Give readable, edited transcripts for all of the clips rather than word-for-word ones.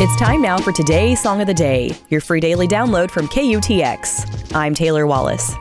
It's time now for today's Song of the Day, your free daily download from KUTX. I'm Taylor Wallace.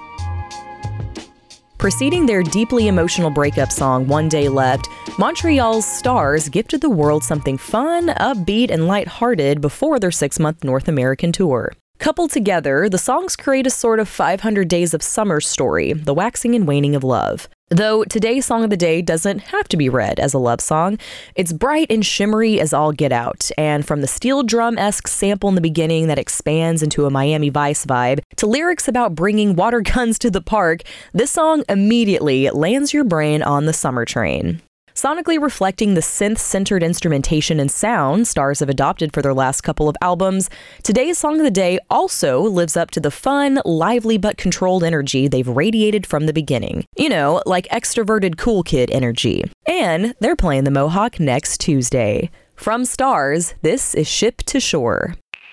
Preceding their deeply emotional breakup song, One Day Left, Montreal's Stars gifted the world something fun, upbeat, and lighthearted before their 6-month North American tour. Coupled together, the songs create a sort of 500 Days of Summer story, the waxing and waning of love. Though today's Song of the Day doesn't have to be read as a love song, it's bright and shimmery as all get out, and from the steel drum-esque sample in the beginning that expands into a Miami Vice vibe, to lyrics about bringing water guns to the park, this song immediately lands your brain on the summer train. Sonically reflecting the synth-centered instrumentation and sound Stars have adopted for their last couple of albums, today's Song of the Day also lives up to the fun, lively but controlled energy they've radiated from the beginning. You know, like extroverted cool kid energy. And they're playing the Mohawk next Tuesday. From Stars, this is Ship to Shore.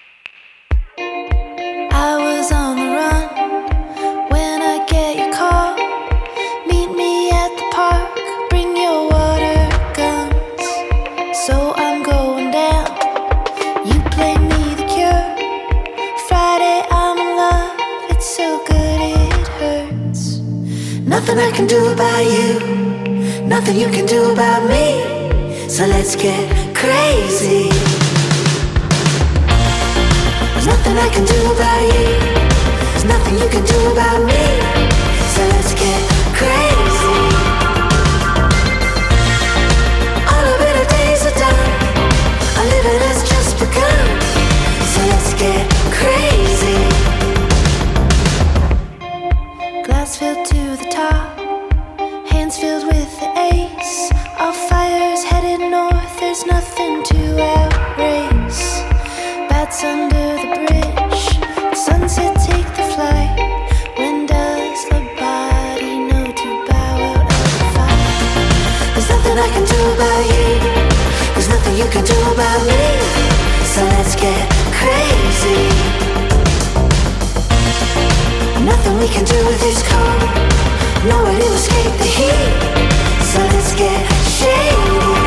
I was on the run when I get your call. Meet me at the park. Bring your water guns. So I'm going down. You play me the Cure. Friday I'm in love. It's so good it hurts. Nothing I can do about you. Nothing you can do about me. So let's get crazy. There's nothing I can do about you. There's nothing you can do about me. So let's get crazy. All our better days are done. Our living has just begun. So let's get crazy. Glass filled to the top. Hands filled with the ace. All fires headed north. There's nothing to outrace. Bats under the bridge. Sunset take the flight. When does a body know to bow out of the fire? There's nothing I can do about you. There's nothing you can do about me. So let's get crazy. Nothing we can do with this cold. Nowhere to escape the heat. So let's get shady.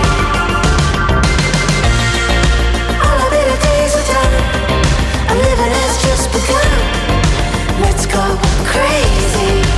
All our better days are done. Our living has just begun. Let's go crazy.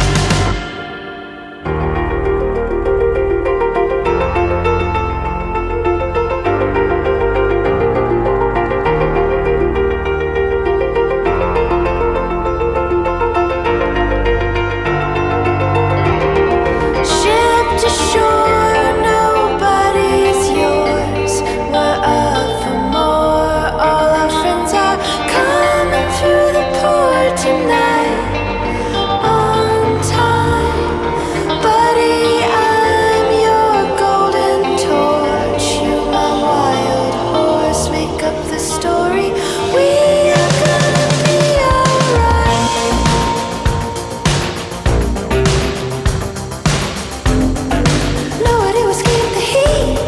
Ship to shore, nobody's yours. We're up for more. All our friends are coming through the port tonight. On time, buddy, I'm your golden torch. You're my wild horse. Make up the story. We are gonna be alright. Nowhere to escape the heat.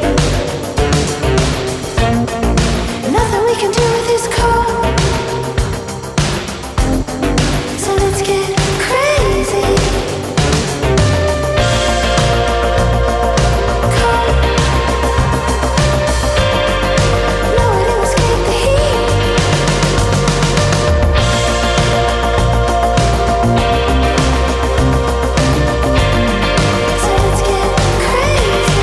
Nothing we can do with this cold. So let's get crazy. Cold. Nowhere to escape the heat. So let's get crazy.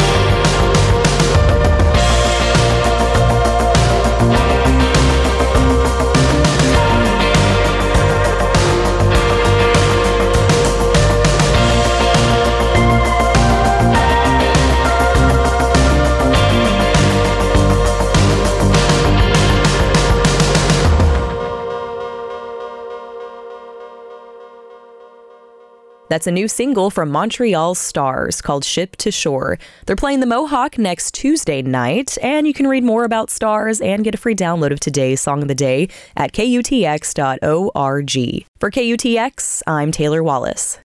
That's a new single from Montreal's Stars called Ship to Shore. They're playing the Mohawk next Tuesday night, and you can read more about Stars and get a free download of today's Song of the Day at KUTX.org. For KUTX, I'm Taylor Wallace.